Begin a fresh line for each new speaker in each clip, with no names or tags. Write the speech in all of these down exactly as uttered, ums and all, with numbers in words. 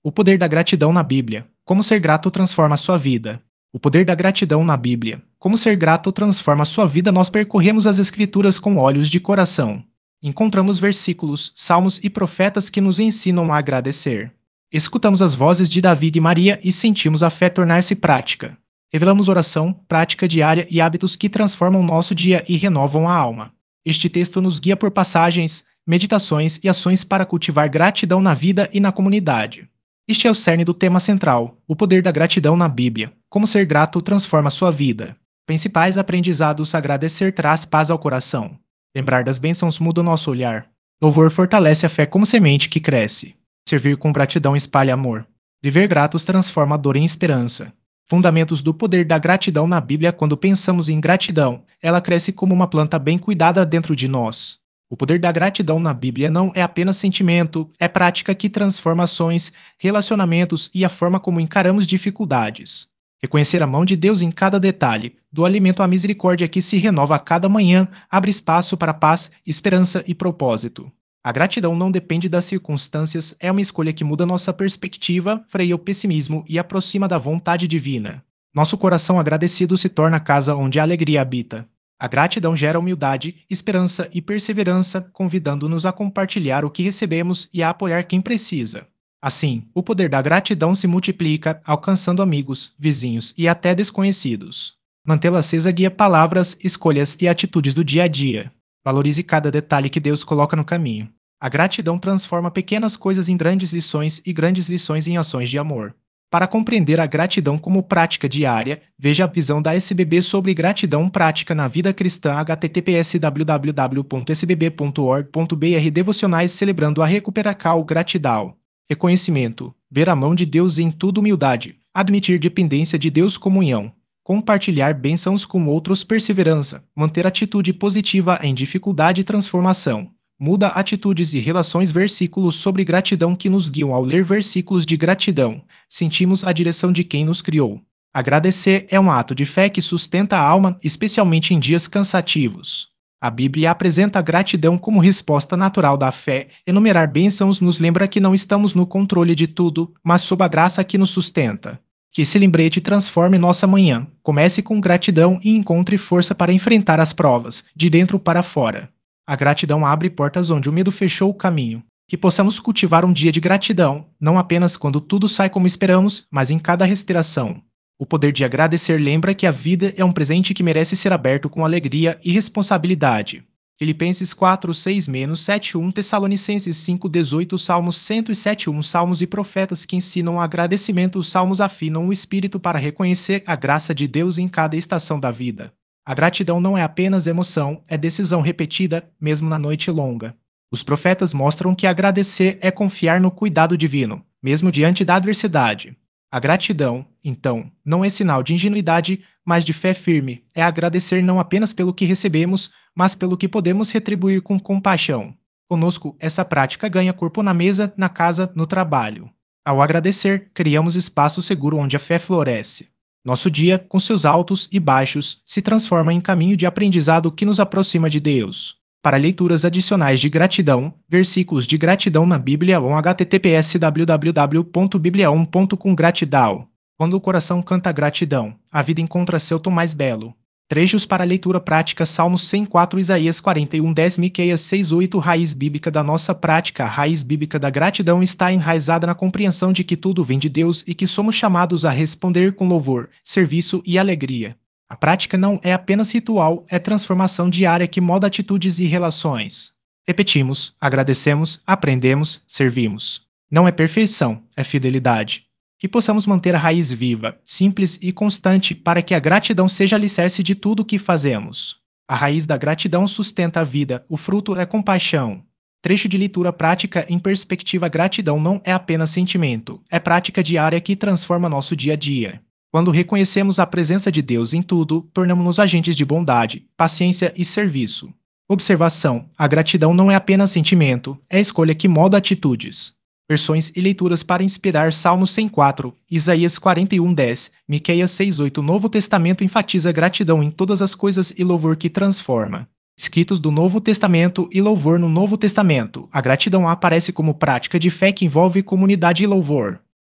O poder da gratidão na Bíblia. Como ser grato transforma a sua vida. O poder da gratidão na Bíblia. Como ser grato transforma a sua vida. Nós percorremos as Escrituras com olhos de coração. Encontramos versículos, salmos e profetas que nos ensinam a agradecer. Escutamos as vozes de Davi e Maria e sentimos a fé tornar-se prática. Revelamos oração, prática diária e hábitos que transformam nosso dia e renovam a alma. Este texto nos guia por passagens, meditações e ações para cultivar gratidão na vida e na comunidade. Este é o cerne do tema central, o poder da gratidão na Bíblia. Como ser grato transforma a sua vida. Principais aprendizados: agradecer traz paz ao coração. Lembrar das bênçãos muda o nosso olhar. Louvor fortalece a fé como semente que cresce. Servir com gratidão espalha amor. Viver gratos transforma a dor em esperança. Fundamentos do poder da gratidão na Bíblia. Quando pensamos em gratidão, ela cresce como uma planta bem cuidada dentro de nós. O poder da gratidão na Bíblia não é apenas sentimento, é prática que transforma ações, relacionamentos e a forma como encaramos dificuldades. Reconhecer a mão de Deus em cada detalhe, do alimento à misericórdia que se renova a cada manhã, abre espaço para paz, esperança e propósito. A gratidão não depende das circunstâncias, é uma escolha que muda nossa perspectiva, freia o pessimismo e aproxima da vontade divina. Nosso coração agradecido se torna a casa onde a alegria habita. A gratidão gera humildade, esperança e perseverança, convidando-nos a compartilhar o que recebemos e a apoiar quem precisa. Assim, o poder da gratidão se multiplica, alcançando amigos, vizinhos e até desconhecidos. Mantê-la acesa guia palavras, escolhas e atitudes do dia a dia. Valorize cada detalhe que Deus coloca no caminho. A gratidão transforma pequenas coisas em grandes lições e grandes lições em ações de amor. Para compreender a gratidão como prática diária, veja a visão da S B B sobre gratidão prática na vida cristã. H T T P S w w w ponto s b b ponto org ponto b r Devocionais celebrando a Recuperacal Gratidão. Reconhecimento. Ver a mão de Deus em tudo. Humildade. Admitir dependência de Deus. Comunhão. Compartilhar bênçãos com outros. Perseverança. Manter atitude positiva em dificuldade e transformação. Muda atitudes e relações. Versículos sobre gratidão que nos guiam. Ao ler versículos de gratidão, sentimos a direção de quem nos criou. Agradecer é um ato de fé que sustenta a alma, especialmente em dias cansativos. A Bíblia apresenta a gratidão como resposta natural da fé. Enumerar bênçãos nos lembra que não estamos no controle de tudo, mas sob a graça que nos sustenta. Que esse lembrete transforme nossa manhã. Comece com gratidão e encontre força para enfrentar as provas, de dentro para fora. A gratidão abre portas onde o medo fechou o caminho. Que possamos cultivar um dia de gratidão, não apenas quando tudo sai como esperamos, mas em cada respiração. O poder de agradecer lembra que a vida é um presente que merece ser aberto com alegria e responsabilidade. Filipenses quatro, seis sete um Tessalonicenses cinco, dezoito Salmos cento e sete, um Salmos e profetas que ensinam agradecimento. Os salmos afinam o espírito para reconhecer a graça de Deus em cada estação da vida. A gratidão não é apenas emoção, é decisão repetida, mesmo na noite longa. Os profetas mostram que agradecer é confiar no cuidado divino, mesmo diante da adversidade. A gratidão, então, não é sinal de ingenuidade, mas de fé firme. É agradecer não apenas pelo que recebemos, mas pelo que podemos retribuir com compaixão. Conosco, essa prática ganha corpo na mesa, na casa, no trabalho. Ao agradecer, criamos espaço seguro onde a fé floresce. Nosso dia, com seus altos e baixos, se transforma em caminho de aprendizado que nos aproxima de Deus. Para leituras adicionais de gratidão, versículos de gratidão na Bíblia ou H T T P S w w w ponto bibliaon ponto com. Gratidão. Quando o coração canta gratidão, a vida encontra seu tom mais belo. Trechos para leitura prática: Salmos cento e quatro, Isaías quarenta e um, dez, Miqueias seis, oito. Raiz bíblica da nossa prática. A raiz bíblica da gratidão está enraizada na compreensão de que tudo vem de Deus e que somos chamados a responder com louvor, serviço e alegria. A prática não é apenas ritual, é transformação diária que molda atitudes e relações. Repetimos, agradecemos, aprendemos, servimos. Não é perfeição, é fidelidade. Que possamos manter a raiz viva, simples e constante para que a gratidão seja alicerce de tudo o que fazemos. A raiz da gratidão sustenta a vida, o fruto é compaixão. Trecho de leitura prática em perspectiva: gratidão não é apenas sentimento, é prática diária que transforma nosso dia a dia. Quando reconhecemos a presença de Deus em tudo, tornamos-nos agentes de bondade, paciência e serviço. Observação: a gratidão não é apenas sentimento, é escolha que molda atitudes. Versões e leituras para inspirar: Salmos cento e quatro, Isaías quarenta e um, dez, Miqueias seis, oito. O Novo Testamento enfatiza gratidão em todas as coisas e louvor que transforma. Escritos do Novo Testamento e louvor no Novo Testamento. A gratidão aparece como prática de fé que envolve comunidade e louvor.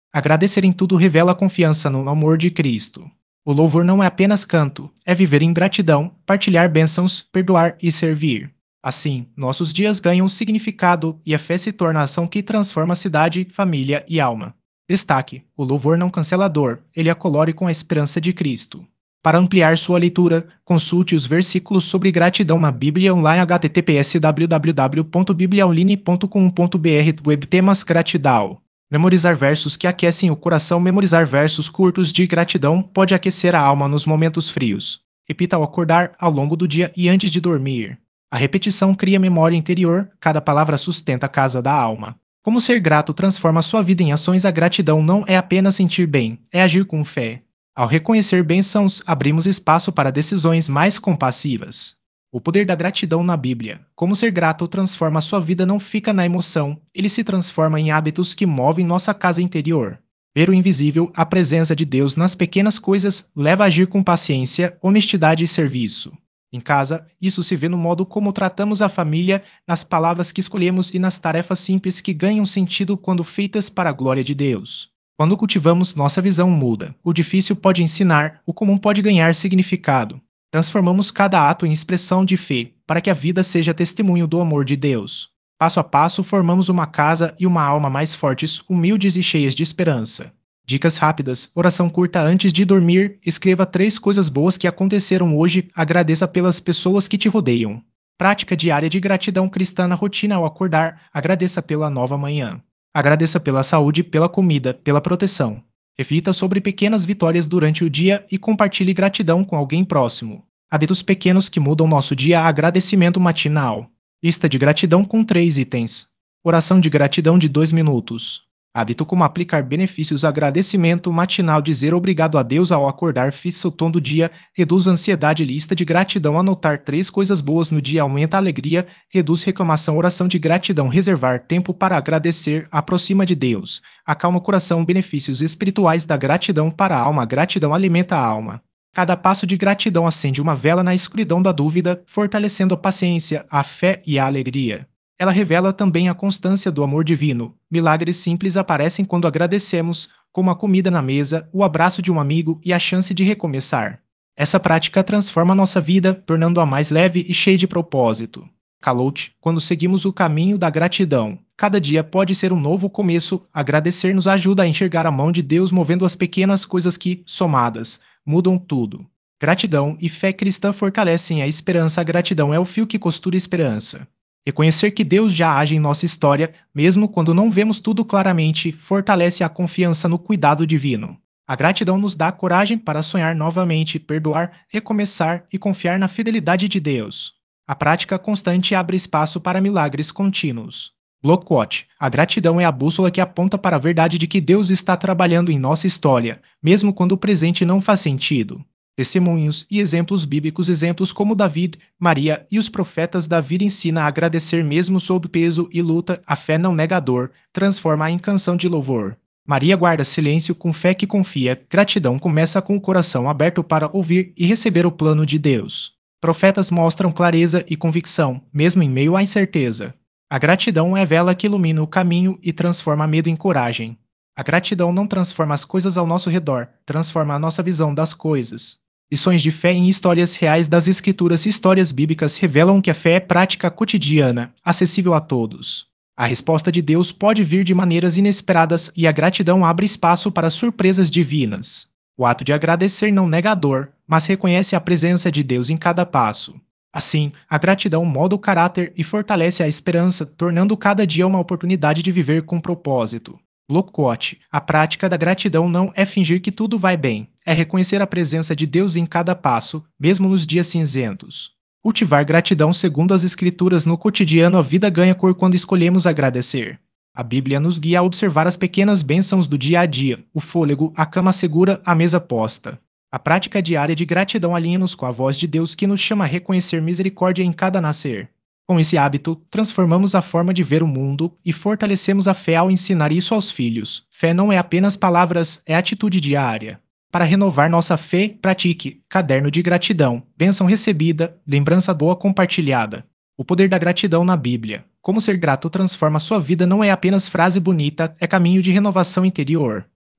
Agradecer em tudo revela confiança no amor de Cristo. O louvor não é apenas canto, é viver em gratidão, partilhar bênçãos, perdoar e servir. Assim, nossos dias ganham significado e a fé se torna a ação que transforma a cidade, família e alma. Destaque: o louvor não cancela a dor, ele a colore com a esperança de Cristo. Para ampliar sua leitura, consulte os versículos sobre gratidão na Bíblia Online h t t p s w w w ponto biblia online ponto com ponto b r Web temas gratidão. Memorizar versos que aquecem o coração. Memorizar versos curtos de gratidão pode aquecer a alma nos momentos frios. Repita ao acordar, ao longo do dia e antes de dormir. A repetição cria memória interior, cada palavra sustenta a casa da alma. Como ser grato transforma sua vida em ações. A gratidão não é apenas sentir bem, é agir com fé. Ao reconhecer bênçãos, abrimos espaço para decisões mais compassivas. O poder da gratidão na Bíblia. Como ser grato transforma sua vida. Não fica na emoção, ele se transforma em hábitos que movem nossa casa interior. Ver o invisível, a presença de Deus nas pequenas coisas, leva a agir com paciência, honestidade e serviço. Em casa, isso se vê no modo como tratamos a família, nas palavras que escolhemos e nas tarefas simples que ganham sentido quando feitas para a glória de Deus. Quando cultivamos, nossa visão muda. O difícil pode ensinar, o comum pode ganhar significado. Transformamos cada ato em expressão de fé, para que a vida seja testemunho do amor de Deus. Passo a passo, formamos uma casa e uma alma mais fortes, humildes e cheias de esperança. Dicas rápidas: oração curta antes de dormir, escreva três coisas boas que aconteceram hoje, agradeça pelas pessoas que te rodeiam. Prática diária de gratidão cristã na rotina. Ao acordar, agradeça pela nova manhã. Agradeça pela saúde, pela comida, pela proteção. Reflita sobre pequenas vitórias durante o dia e compartilhe gratidão com alguém próximo. Hábitos pequenos que mudam nosso dia. Agradecimento matinal. Lista de gratidão com três itens. Oração de gratidão de dois minutos. Hábito como aplicar benefícios. Agradecimento matinal. Dizer obrigado a Deus ao acordar. Fixa o tom do dia. Reduz a ansiedade. Lista de gratidão. Anotar três coisas boas no dia aumenta a alegria. Reduz reclamação. Oração de gratidão. Reservar tempo para agradecer. Aproxima de Deus. Acalma o coração. Benefícios espirituais da gratidão para a alma. Gratidão alimenta a alma. Cada passo de gratidão acende uma vela na escuridão da dúvida, fortalecendo a paciência, a fé e a alegria. Ela revela também a constância do amor divino. Milagres simples aparecem quando agradecemos, como a comida na mesa, o abraço de um amigo e a chance de recomeçar. Essa prática transforma nossa vida, tornando-a mais leve e cheia de propósito. Calote, quando seguimos o caminho da gratidão. Cada dia pode ser um novo começo. Agradecer nos ajuda a enxergar a mão de Deus movendo as pequenas coisas que, somadas, mudam tudo. Gratidão e fé cristã fortalecem a esperança. A gratidão é o fio que costura a esperança. Reconhecer que Deus já age em nossa história, mesmo quando não vemos tudo claramente, fortalece a confiança no cuidado divino. A gratidão nos dá coragem para sonhar novamente, perdoar, recomeçar e confiar na fidelidade de Deus. A prática constante abre espaço para milagres contínuos. Bloquote. A gratidão é a bússola que aponta para a verdade de que Deus está trabalhando em nossa história, mesmo quando o presente não faz sentido. Testemunhos e exemplos bíblicos. Exemplos como David, Maria e os profetas. David ensina a agradecer mesmo sob peso e luta. A fé não nega a dor, transforma em canção de louvor. Maria guarda silêncio com fé que confia. Gratidão começa com o coração aberto para ouvir e receber o plano de Deus. Profetas mostram clareza e convicção, mesmo em meio à incerteza. A gratidão é a vela que ilumina o caminho e transforma medo em coragem. A gratidão não transforma as coisas ao nosso redor, transforma a nossa visão das coisas. Lições de fé em histórias reais das Escrituras. Histórias bíblicas revelam que a fé é prática cotidiana, acessível a todos. A resposta de Deus pode vir de maneiras inesperadas e a gratidão abre espaço para surpresas divinas. O ato de agradecer não nega a dor, mas reconhece a presença de Deus em cada passo. Assim, a gratidão molda o caráter e fortalece a esperança, tornando cada dia uma oportunidade de viver com propósito. Bloquote. A prática da gratidão não é fingir que tudo vai bem, é reconhecer a presença de Deus em cada passo, mesmo nos dias cinzentos. Cultivar gratidão. Segundo as Escrituras, no cotidiano a vida ganha cor quando escolhemos agradecer. A Bíblia nos guia a observar as pequenas bênçãos do dia a dia, o fôlego, a cama segura, a mesa posta. A prática diária de gratidão alinha-nos com a voz de Deus que nos chama a reconhecer misericórdia em cada nascer. Com esse hábito, transformamos a forma de ver o mundo e fortalecemos a fé ao ensinar isso aos filhos. Fé não é apenas palavras, é atitude diária. Para renovar nossa fé, pratique caderno de gratidão, bênção recebida, lembrança boa compartilhada. O poder da gratidão na Bíblia. Como ser grato transforma sua vida não é apenas frase bonita, é caminho de renovação interior.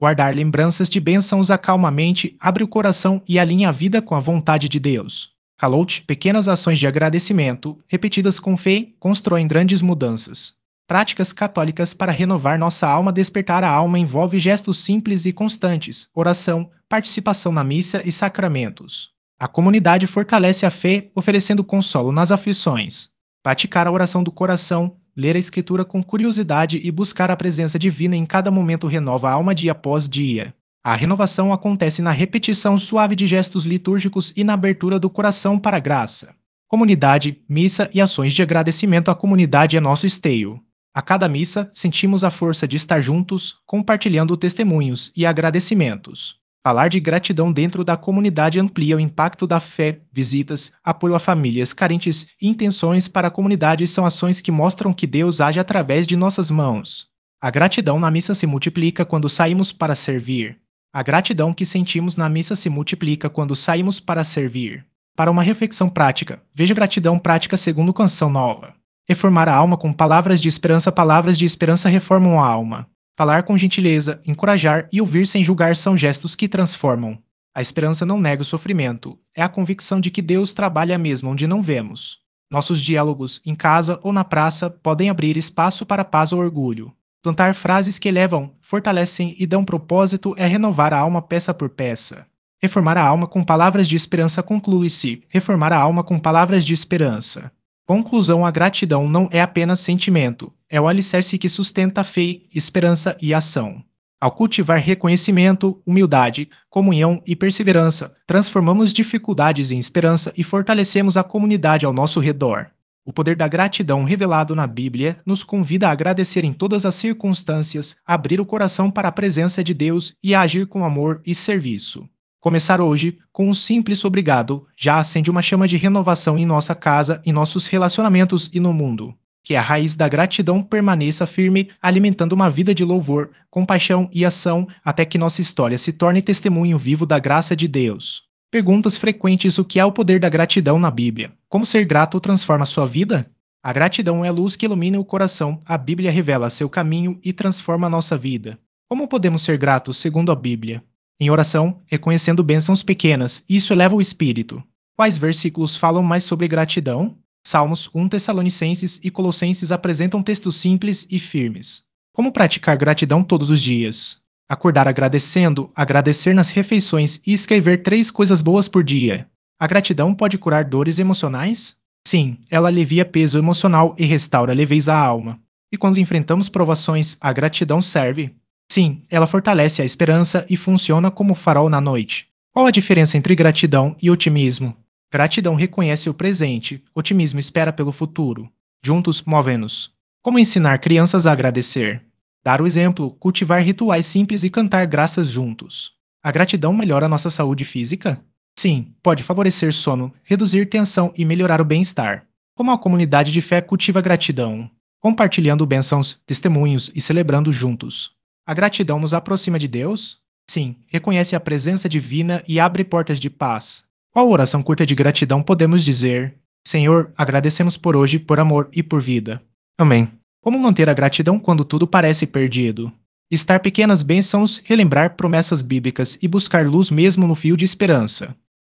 Guardar lembranças de bênçãos acalma a mente, abre o coração e alinha a vida com a vontade de Deus. Calote, pequenas ações de agradecimento, repetidas com fé, constroem grandes mudanças. Práticas católicas para renovar nossa alma. Despertar a alma envolve gestos simples e constantes, oração, participação na missa e sacramentos. A comunidade fortalece a fé, oferecendo consolo nas aflições. Praticar a oração do coração, ler a Escritura com curiosidade e buscar a presença divina em cada momento renova a alma dia após dia. A renovação acontece na repetição suave de gestos litúrgicos e na abertura do coração para a graça. Comunidade, missa e ações de agradecimento. A comunidade é nosso esteio. A cada missa, sentimos a força de estar juntos, compartilhando testemunhos e agradecimentos. Falar de gratidão dentro da comunidade amplia o impacto da fé. Visitas, apoio a famílias carentes e intenções para a comunidade são ações que mostram que Deus age através de nossas mãos. A gratidão na missa se multiplica quando saímos para servir. A gratidão que sentimos na missa se multiplica quando saímos para servir. Para uma reflexão prática, veja gratidão prática segundo Canção Nova. Reformar a alma com palavras de esperança. Palavras de esperança reformam a alma. Falar com gentileza, encorajar e ouvir sem julgar são gestos que transformam. A esperança não nega o sofrimento, é a convicção de que Deus trabalha mesmo onde não vemos. Nossos diálogos, em casa ou na praça, podem abrir espaço para paz ou orgulho. Plantar frases que elevam, fortalecem e dão propósito é renovar a alma peça por peça. Reformar a alma com palavras de esperança. Conclui-se, reformar a alma com palavras de esperança. Conclusão: a gratidão não é apenas sentimento, é o alicerce que sustenta a fé, esperança e ação. Ao cultivar reconhecimento, humildade, comunhão e perseverança, transformamos dificuldades em esperança e fortalecemos a comunidade ao nosso redor. O poder da gratidão revelado na Bíblia nos convida a agradecer em todas as circunstâncias, abrir o coração para a presença de Deus e a agir com amor e serviço. Começar hoje com um simples obrigado já acende uma chama de renovação em nossa casa, em nossos relacionamentos e no mundo. Que a raiz da gratidão permaneça firme, alimentando uma vida de louvor, compaixão e ação, até que nossa história se torne testemunho vivo da graça de Deus. Perguntas frequentes: o que é o poder da gratidão na Bíblia? Como ser grato transforma sua vida? A gratidão é a luz que ilumina o coração, a Bíblia revela seu caminho e transforma a nossa vida. Como podemos ser gratos segundo a Bíblia? Em oração, reconhecendo bênçãos pequenas, isso eleva o espírito. Quais versículos falam mais sobre gratidão? Salmos, um Tessalonicenses e Colossenses apresentam textos simples e firmes. Como praticar gratidão todos os dias? Acordar agradecendo, agradecer nas refeições e escrever três coisas boas por dia. A gratidão pode curar dores emocionais? Sim, ela alivia peso emocional e restaura leveza à alma. E quando enfrentamos provações, a gratidão serve? Sim, ela fortalece a esperança e funciona como farol na noite. Qual a diferença entre gratidão e otimismo? Gratidão reconhece o presente, otimismo espera pelo futuro. Juntos, movem-nos. Como ensinar crianças a agradecer? Dar o exemplo, cultivar rituais simples e cantar graças juntos. A gratidão melhora nossa saúde física? Sim, pode favorecer sono, reduzir tensão e melhorar o bem-estar. Como a comunidade de fé cultiva gratidão? Compartilhando bênçãos, testemunhos e celebrando juntos. A gratidão nos aproxima de Deus? Sim, reconhece a presença divina e abre portas de paz. Qual oração curta de gratidão podemos dizer? Senhor, agradecemos por hoje, por amor e por vida. Amém. Como manter a gratidão quando tudo parece perdido? Estar pequenas bênçãos, relembrar promessas bíblicas e buscar luz mesmo no fio de esperança.